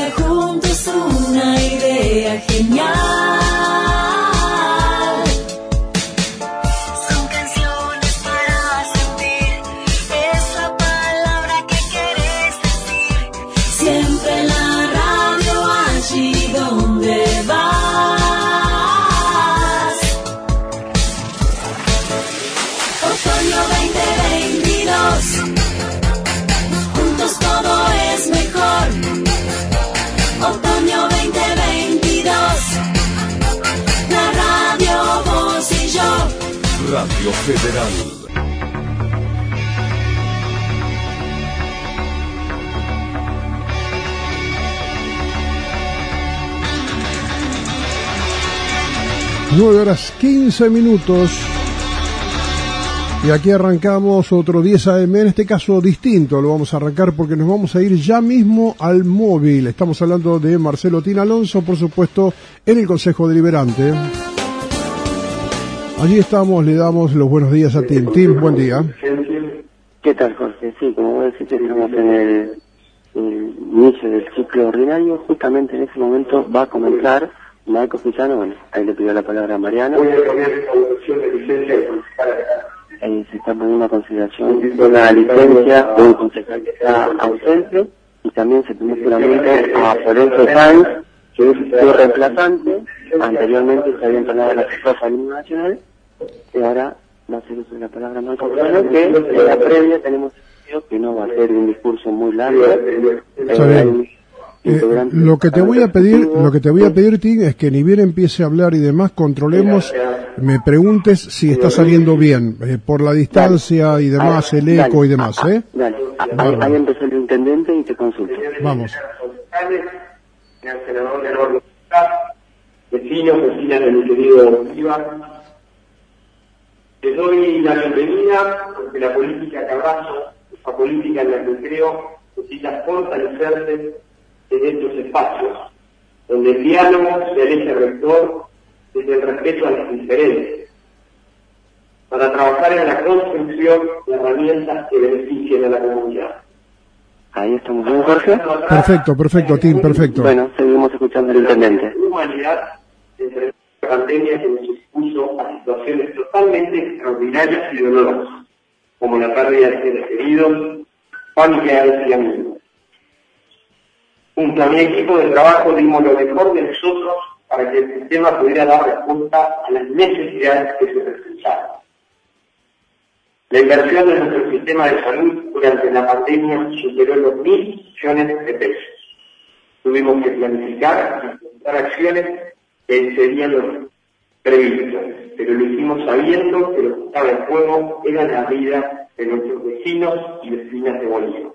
Escuchar juntos una idea genial. Son canciones para sentir, es la palabra que quieres decir. Siempre en la radio, allí donde vas. Otoño 2022, juntos todo es mejor. Otoño 2022, la radio, vos y yo. Radio Federal. Nueve horas 15 minutos. Y aquí arrancamos otro 10 AM, en este caso distinto, lo vamos a arrancar porque nos vamos a ir ya mismo al móvil. Estamos hablando de Marcelo Tin Alonso, por supuesto, en el Consejo Deliberante. Allí estamos, le damos los buenos días a Tin. Tin, buen día. ¿Qué tal, Jorge? Sí, como vos decís, estamos en el inicio del ciclo ordinario. Justamente en ese momento va a comenzar Marco Pisano. Bueno, ahí le pidió la palabra a Mariano. Se está poniendo a consideración una licencia de un concejal que está ausente, y también se tomó seguramente a Florencio Sáenz, que es su reemplazante. Anteriormente se había entrenado en la FIFA del himno nacional, y ahora va a ser uso de la palabra Marco Pisano, que en la previa tenemos entendido que no va a ser un discurso muy largo. Lo que te voy a pedir, Tim, es que ni bien empiece a hablar y demás, controlemos, me preguntes si está saliendo bien, por la distancia y demás, el eco y demás, ¿eh? Dale, ahí empezó el intendente y te consulto. Vamos. Señor senador Leonardo, vecinos de mi querido Bolívar, les doy la bienvenida porque la política que abrazo, la política en la que creo, necesita fortalecerse en estos espacios, donde el diálogo sea el eje rector desde el respeto a las diferencias, para trabajar en la construcción de herramientas que beneficien a la comunidad. Ahí estamos bien, Jorge. Perfecto, Tim, perfecto. Bueno, seguimos escuchando al intendente. La humanidad entre la pandemia que nos expuso a situaciones totalmente extraordinarias y dolorosas, como la pérdida de seres queridos, familiares y amigos. Junto a mi equipo de trabajo dimos lo mejor de nosotros para que el sistema pudiera dar respuesta a las necesidades que se presentaban. La inversión de nuestro sistema de salud durante la pandemia superó los 1.000 millones de pesos. Tuvimos que planificar y ejecutar acciones que excedían los previstos, pero lo hicimos sabiendo que lo que estaba en juego era la vida de nuestros vecinos y vecinas de Bolívar.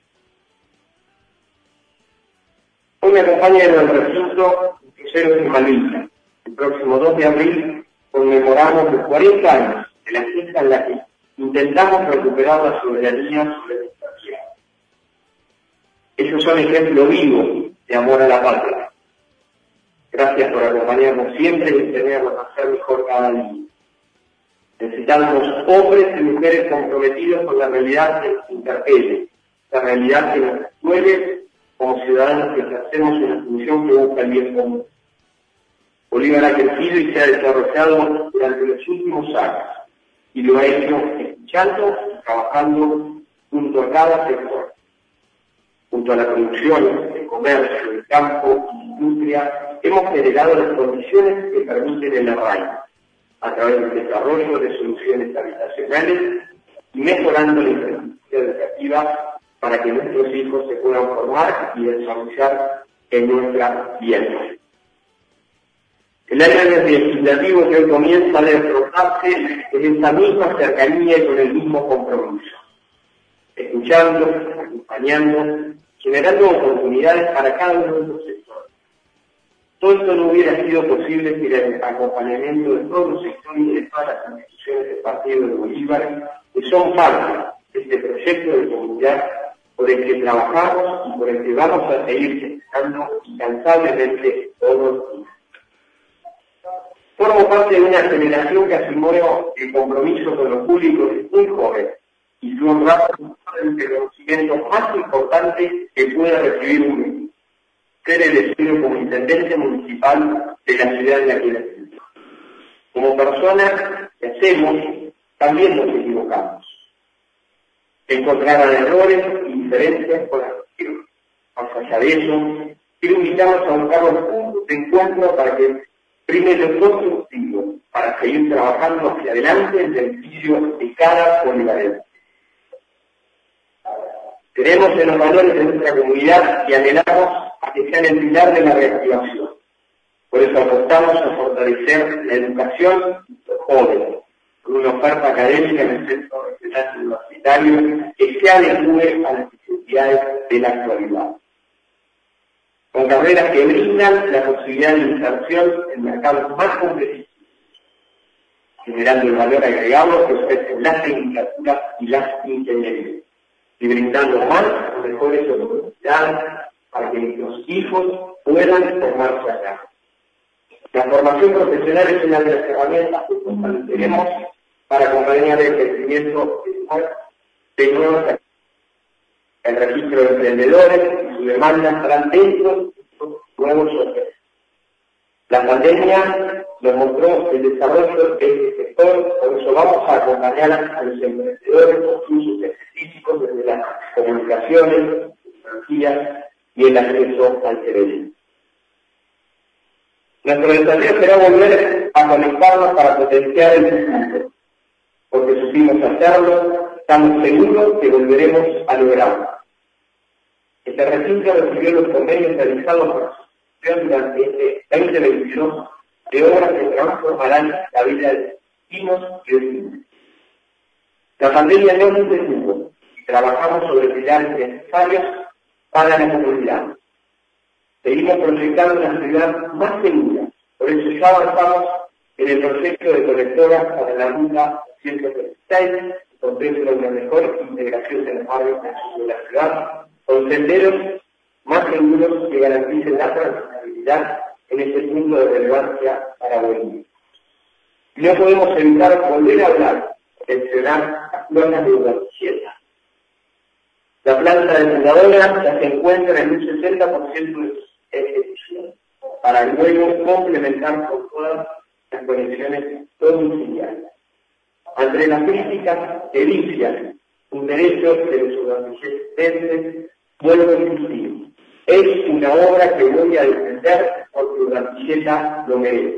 Hoy me acompaña en el recinto el crucero de Malvina. El próximo 2 de abril conmemoramos los 40 años de la fiesta en la que intentamos recuperar la soberanía sobre nuestra tierra. Ellos son ejemplo vivo de amor a la patria. Gracias por acompañarnos siempre y enseñarnos a hacer mejor cada día. Necesitamos hombres y mujeres comprometidos con la realidad que nos interpele, la realidad que nos duele como ciudadanos que ejercemos una función que busca el bien común. Bolívar ha crecido y se ha desarrollado durante los últimos años, y lo ha hecho escuchando y trabajando junto a cada sector. Junto a la producción, el comercio, el campo y la industria, hemos generado las condiciones que permiten el arraigo, a través del desarrollo de soluciones habitacionales y mejorando la infraestructura educativa para que nuestros hijos se puedan formar y desarrollar en nuestra tierra. El año legislativo que hoy comienza a desarrollarse en esa misma cercanía y con el mismo compromiso, escuchando, acompañando, generando oportunidades para cada uno de los sectores. Todo esto no hubiera sido posible sin el acompañamiento de todos los sectores y de todas las instituciones del Partido de Bolívar, que son parte de este proyecto de comunidad por el que trabajamos y por el que vamos a seguir gestionando incansablemente todos los días. Formo parte de una generación que asumió el compromiso con lo público desde muy joven y su honrado el reconocimiento más importante que pueda recibir un niño, ser elegido como intendente municipal de la ciudad de la que nací. Como personas que hacemos, también nos equivocamos. Encontrarán errores y diferencias con la gestión. Más allá de eso, quiero invitarnos a buscar los puntos de encuentro para que prime lo constructivo, para seguir trabajando hacia adelante en beneficio de cada bolivarense. Creemos en los valores de nuestra comunidad y anhelamos a que sean el pilar de la reactivación. Por eso apostamos a fortalecer la educación de los jóvenes, con una oferta académica en el centro regional universitario que se adecue a las necesidades de la actualidad. Con carreras que brindan la posibilidad de inserción en mercados más competitivos, generando el valor agregado que ofrecen las tecnicaturas y las ingenierías, y brindando más o mejores oportunidades para que nuestros hijos puedan formarse allá. La formación profesional es una de las herramientas que fortaleceremos para acompañar el crecimiento de nuevas actividades. El registro de emprendedores y su demanda estarán dentro de estos nuevos objetivos. La pandemia nos mostró el desarrollo de este sector, por eso vamos a acompañar a los emprendedores con sus específicos desde las comunicaciones, tecnologías y el acceso al crédito. Nuestro desafío será volver a conectarnos para potenciar el futuro, porque supimos hacerlo, estamos seguros que volveremos a lograrlo. Este recinto recibió los convenios realizados por la asociación durante este 2022 de obras que transformarán la vida de vecinos y vecinos. La pandemia no nos detuvo y trabajamos sobre pilares necesarios para la comunidad. Seguimos proyectando una ciudad más segura, por eso ya avanzamos en el proyecto de conectoras para la ruta 136, que contempla una mejor integración de los barrios de la ciudad, con senderos más seguros que garanticen la transitabilidad en este punto de relevancia para Bolivia. Y no podemos evitar volver a hablar, mencionar las plantas de Urbanicheta. La planta depuradora ya se encuentra en un 60% de su ejecución, para luego complementar con todas las conexiones domiciliarias. Ante las críticas que dicen un derecho de los urbanichetenses, vuelvo a insistir, es una obra que voy a defender porque Urbanicheta lo merece.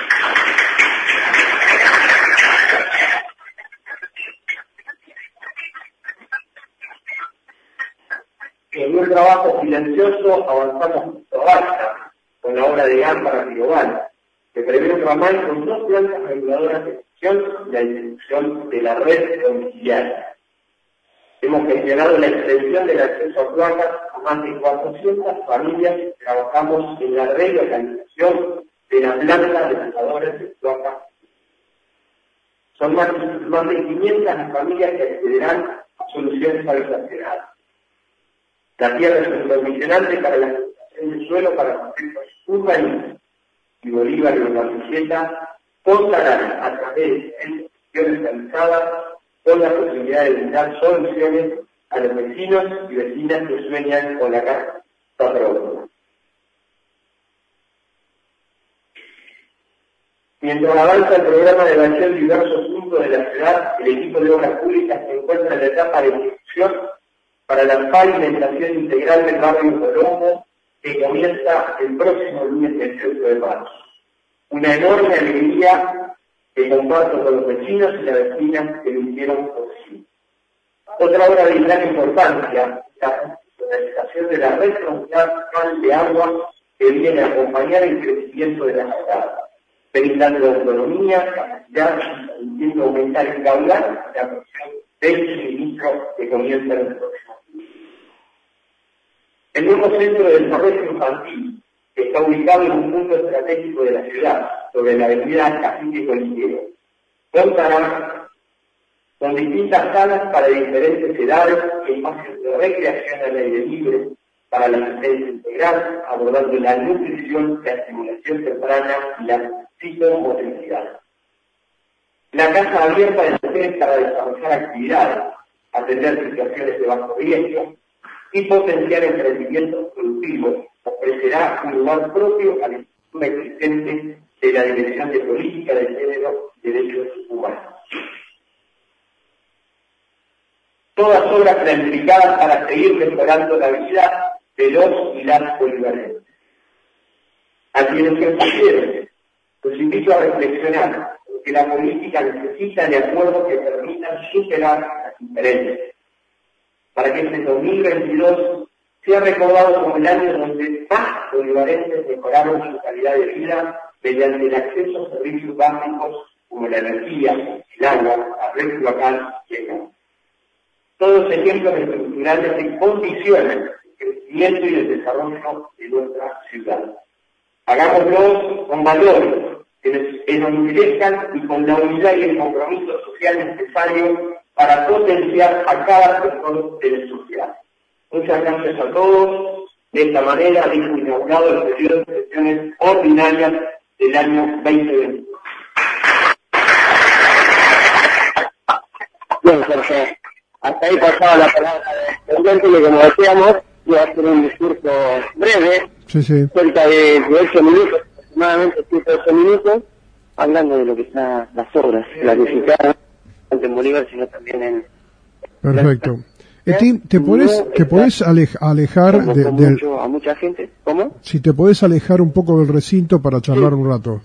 En un trabajo silencioso avanzamos con la obra de GAN para Riobal, que prevé un ramal con 2 plantas reguladoras de gestión y la distribución de la red domiciliaria. Hemos gestionado la extensión del acceso a cloacas a más de 400 familias y trabajamos en la relocalización de las plantas depuradoras de cloacas. Son más de 500 las familias que accederán a soluciones habitacionales. La tierra es un condicionante para la explotación del suelo para conflictos urbanistas y Bolívar y Urbanicheta contarán a través de gestiones realizadas con la posibilidad de brindar soluciones a los vecinos y vecinas que sueñan con la casa propia. Mientras avanza el programa de evasión de diversos puntos de la ciudad, el equipo de obras públicas se encuentra en la etapa de ejecución para la pavimentación integral del barrio Colombo, que comienza el próximo lunes 18 de marzo. Una enorme alegría que comparto con los vecinos y las vecinas que lo hicieron posible. Otra obra de gran importancia, la realización de la red frontal de agua que viene a acompañar el crecimiento de la ciudad, brindando autonomía, capacidad y permitiendo aumentar el caudal de la producción del suministro que comienza en el próximo día. El nuevo centro de desarrollo infantil, que está ubicado en un punto estratégico de la ciudad, sobre la avenida Cacique Colindero, contará con distintas salas para diferentes edades y espacios de recreación al aire libre para la asistencia integral, abordando la nutrición, la estimulación temprana y la psicomotricidad. La casa abierta de mujeres para desarrollar actividades, atender situaciones de bajo riesgo y potenciar emprendimientos productivos, ofrece establecerá un lugar propio al sistema existente de la Dirección de Política de Género y Derechos Humanos. Todas obras planificadas para seguir mejorando la vida de los y las bolivarenses. A quienes se opusieron, los invito a reflexionar, porque la política necesita de acuerdos que permitan superar las diferencias, para que este 2022 sea recordado como el año donde más bolivarenses mejoraron su calidad de vida mediante el acceso a servicios básicos como la energía, el agua, la red cloacal y el gas. Todos ejemplos estructurales que condicionan el crecimiento y el desarrollo de nuestra ciudad. Hagámoslo con valores que nos interesen y con la unidad y el compromiso social necesario para potenciar a cada sector de la sociedad. Muchas gracias a todos. De esta manera hemos inaugurado el periodo de sesiones ordinarias del año 2020. Bien, Jorge. Hasta ahí pasaba la palabra del presidente, que como decíamos, iba a hacer un discurso breve, cerca de 8 minutos, aproximadamente 7-8 minutos, hablando de lo que está las obras planificadas, no en Bolívar, sino también en... Perfecto. ¿Te podés alejar a mucha gente? ¿Cómo? Si te podés alejar un poco del recinto para charlar un rato.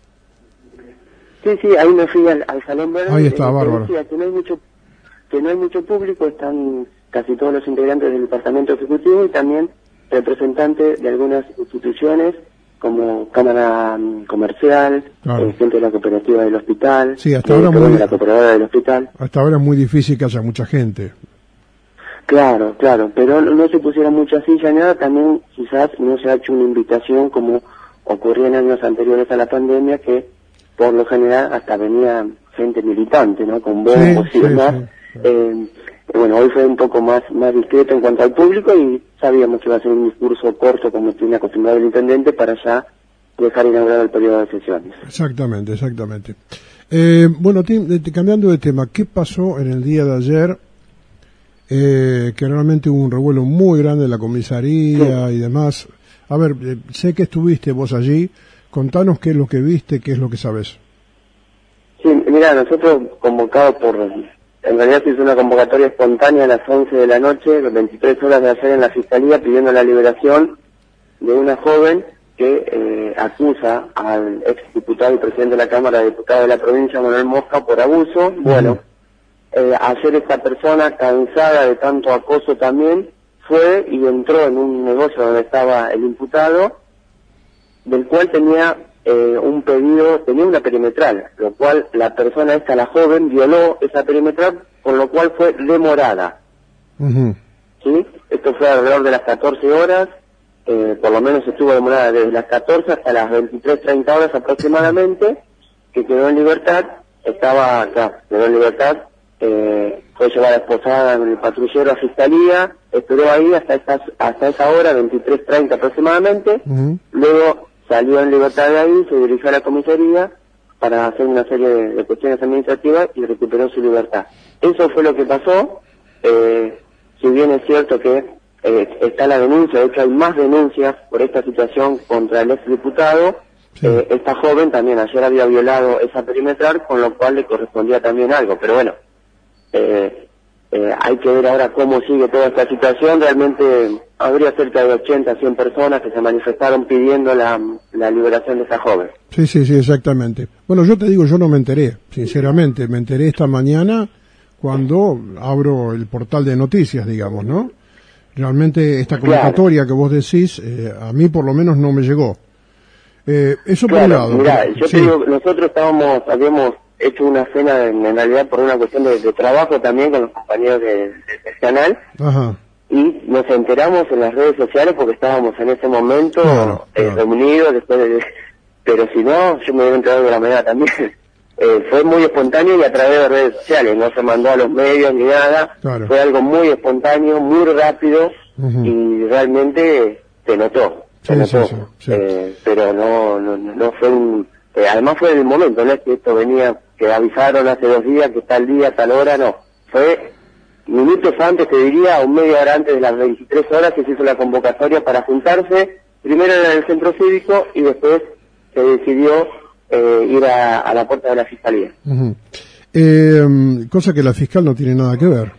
Sí, ahí me fui al Salón Verde. Ahí está, bárbaro. Decía que no hay mucho público, están casi todos los integrantes del departamento ejecutivo y también representantes de algunas instituciones como Cámara Comercial, claro. Gente de la cooperativa del hospital, sí, hasta ahora de la cooperadora del hospital. Hasta ahora es muy difícil que haya mucha gente. Claro, pero no se pusieron muchas sillas ni nada, también quizás no se ha hecho una invitación como ocurría en años anteriores a la pandemia, que por lo general hasta venía gente militante, ¿no? Con bombos y demás. Bueno, hoy fue un poco más discreto en cuanto al público y sabíamos que iba a ser un discurso corto como tiene acostumbrado el intendente para ya dejar inaugurado el periodo de sesiones. Exactamente. Bueno, cambiando de tema, ¿qué pasó en el día de ayer? Que realmente hubo un revuelo muy grande en la comisaría y demás. A ver, sé que estuviste vos allí, contanos qué es lo que viste, qué es lo que sabés. Sí, mira, nosotros convocados en realidad se hizo una convocatoria espontánea a las 11 de la noche, 23 horas de ayer en la Fiscalía, pidiendo la liberación de una joven que acusa al exdiputado y presidente de la Cámara de Diputados de la provincia, Manuel Mosca, por abuso. Bueno, ayer esta persona, cansada de tanto acoso también, fue y entró en un negocio donde estaba el imputado, del cual tenía un pedido, tenía una perimetral, lo cual la persona esta, la joven, violó esa perimetral, con lo cual fue demorada. ¿Sí? Esto fue alrededor de las 14 horas, por lo menos estuvo demorada desde las 14 hasta las 23:30 horas aproximadamente, que quedó en libertad, quedó en libertad, fue llevada esposada en el patrullero a Fiscalía, esperó ahí hasta esa hora, 23:30 aproximadamente, luego salió en libertad de ahí, se dirigió a la comisaría para hacer una serie de cuestiones administrativas y recuperó su libertad. Eso fue lo que pasó. Si bien es cierto que está la denuncia, de hecho hay más denuncias por esta situación contra el exdiputado, esta joven también ayer había violado esa perimetral, con lo cual le correspondía también algo. Pero bueno, hay que ver ahora cómo sigue toda esta situación. Realmente habría cerca de 80, 100 personas que se manifestaron pidiendo la liberación de esa joven. Sí, exactamente. Bueno, yo te digo, yo no me enteré, sinceramente. Me enteré esta mañana cuando abro el portal de noticias, digamos, ¿no? Realmente esta convocatoria que vos decís, a mí por lo menos no me llegó. Eso por un lado. Mirá, yo te digo, nosotros habíamos hecho una cena en realidad por una cuestión de trabajo también con los compañeros del canal. Ajá. Y nos enteramos en las redes sociales porque estábamos en ese momento reunidos pero si no, yo me hubiera enterado de la manera también. Fue muy espontáneo y a través de redes sociales, no se mandó a los medios ni nada, fue algo muy espontáneo, muy rápido y realmente se notó. Pero no fue además fue en el momento, no es que esto venía, que avisaron hace 2 días que tal día, tal hora, no, fue minutos antes, te diría, o media hora antes de las 23 horas que se hizo la convocatoria para juntarse Primero era en el centro cívico y después se decidió ir a la puerta de la fiscalía. Uh-huh. Cosa que la fiscal no tiene nada que ver.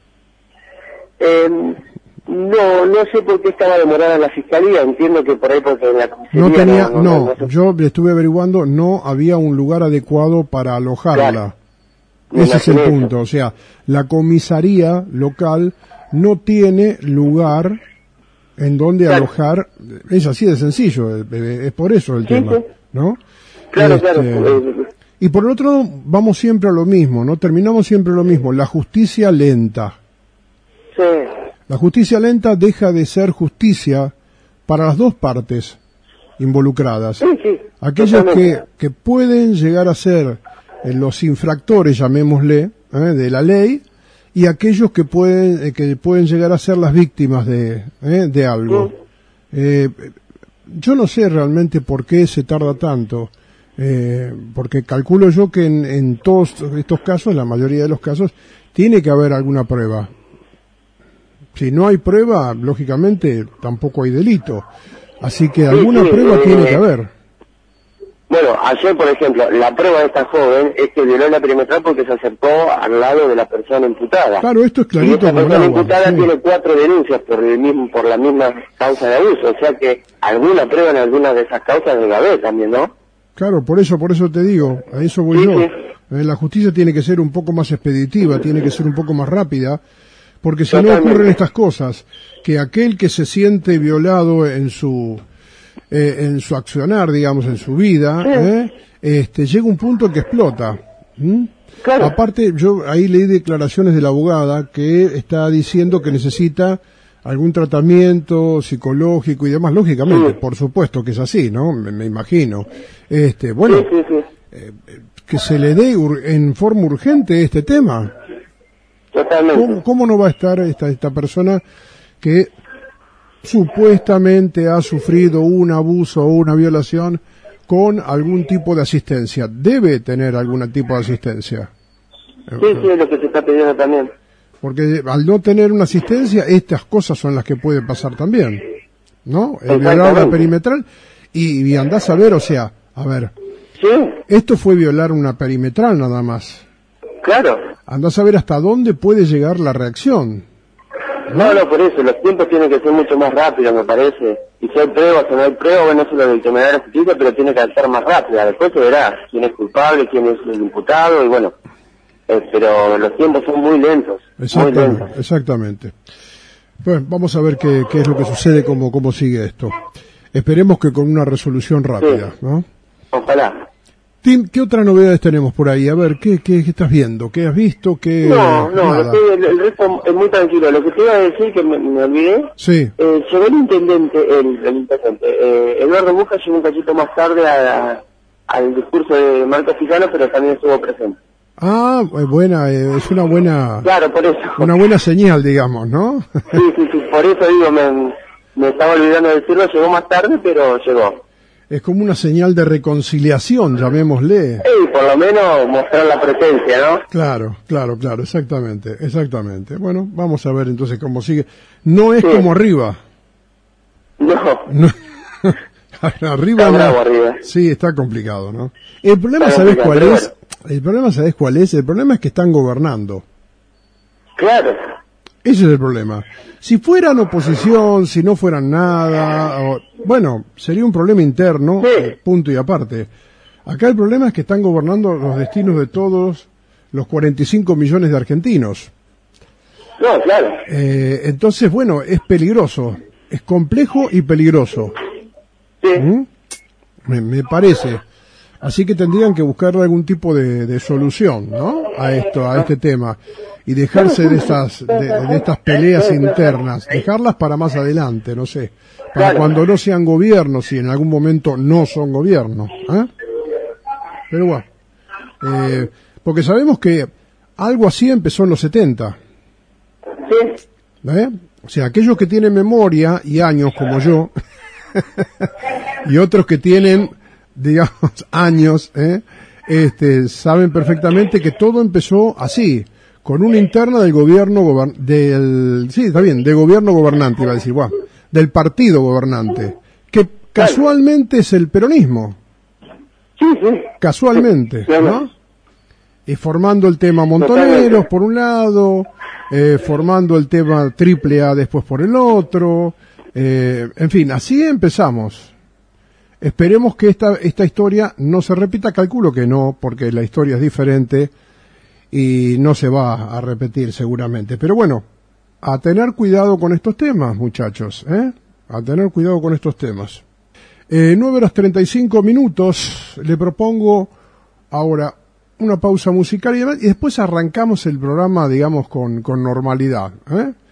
No sé por qué estaba demorada la fiscalía, entiendo que por ahí porque en la comisaría yo estuve averiguando, no había un lugar adecuado para alojarla. Claro. Ese es el punto, o sea, la comisaría local no tiene lugar en donde alojar, es así de sencillo, es por eso el tema, sí. ¿no? Claro. Y por el otro lado, vamos siempre a lo mismo, ¿no? Terminamos siempre lo mismo, la justicia lenta. Sí. La justicia lenta deja de ser justicia para las dos partes involucradas. Sí, aquellos que pueden llegar a ser los infractores, llamémosle, de la ley, y aquellos que pueden llegar a ser las víctimas de algo. Yo no sé realmente por qué se tarda tanto, porque calculo yo que en todos estos casos, en la mayoría de los casos, tiene que haber alguna prueba. Si no hay prueba, lógicamente tampoco hay delito. Así que alguna prueba tiene que haber. Bueno, ayer, por ejemplo, la prueba de esta joven es que violó la perimetral porque se acercó al lado de la persona imputada. Claro, esto es clarito. Y esta persona imputada sí. tiene 4 denuncias por la misma causa de abuso. O sea que alguna prueba en alguna de esas causas debe haber también, ¿no? Claro, por eso te digo, a eso voy yo. La justicia tiene que ser un poco más expeditiva, tiene que ser un poco más rápida, porque si no ocurren estas cosas, que aquel que se siente violado en su accionar, digamos, en su vida, llega un punto en que explota. Claro. Aparte, yo ahí leí declaraciones de la abogada que está diciendo que necesita algún tratamiento psicológico y demás, lógicamente, por supuesto que es así, ¿no? Me imagino. Bueno, que se le dé en forma urgente este tema. Totalmente. ¿Cómo no va a estar esta persona que supuestamente ha sufrido un abuso o una violación con algún tipo de asistencia? Debe tener algún tipo de asistencia. Sí, es lo que se está pidiendo también. Porque al no tener una asistencia, estas cosas son las que pueden pasar también, ¿no? El violar la perimetral y andás a ver, o sea, a ver, esto fue violar una perimetral nada más. Claro. Andás a ver hasta dónde puede llegar la reacción. No, por eso, los tiempos tienen que ser mucho más rápidos, me parece. Y si hay pruebas o no hay pruebas, bueno, eso es lo del que me da la justicia, pero tiene que ser más rápida. Después se verá quién es culpable, quién es el imputado, y bueno, pero los tiempos son muy lentos. Exactamente. Bueno, vamos a ver qué es lo que sucede, cómo sigue esto. Esperemos que con una resolución rápida, ¿no? Ojalá. Tim, ¿qué otras novedades tenemos por ahí? A ver, ¿qué estás viendo? ¿Qué has visto? El resto es muy tranquilo. Lo que te iba a decir, que me olvidé, llegó el intendente, Eduardo Buja llegó un cachito más tarde al discurso de Marcos Picano, pero también estuvo presente. Ah, buena, es una buena... Claro, por eso. Una buena señal, digamos, ¿no? Sí, por eso digo, me estaba olvidando de decirlo, llegó más tarde, pero llegó. Es como una señal de reconciliación, llamémosle. Sí, por lo menos mostrar la presencia, ¿no? Claro, exactamente. Bueno, vamos a ver entonces cómo sigue. No es como arriba. No. Arriba está bravo arriba. Sí, está complicado, ¿no? El problema, ¿sabes cuál es? El problema es que están gobernando. Claro. Ese es el problema. Si fueran oposición, si no fueran nada, bueno, sería un problema interno, punto y aparte. Acá el problema es que están gobernando los destinos de todos los 45 millones de argentinos. No, claro. Entonces, bueno, es peligroso, es complejo y peligroso. Sí. Me parece. Así que tendrían que buscar algún tipo de solución, ¿no? A este tema. Y dejarse de estas peleas internas, dejarlas para más adelante, no sé, para cuando no sean gobiernos, si en algún momento no son gobiernos, pero bueno, porque sabemos que algo así empezó en los 70, o sea, aquellos que tienen memoria y años como yo, y otros que tienen, digamos, años, saben perfectamente que todo empezó así, con una interna del gobierno de gobierno gobernante, iba a decir, del partido gobernante, que casualmente es el peronismo. Sí, sí. Casualmente, Claro. ¿no? Y formando el tema Montoneros Totalmente. por un lado, formando el tema AAA después por el otro, en fin, así empezamos. Esperemos que esta historia no se repita, calculo que no, porque la historia es diferente y no se va a repetir seguramente. Pero bueno, a tener cuidado con estos temas, muchachos, a tener cuidado con estos temas. 9:35, le propongo ahora una pausa musical y después arrancamos el programa, digamos, con normalidad,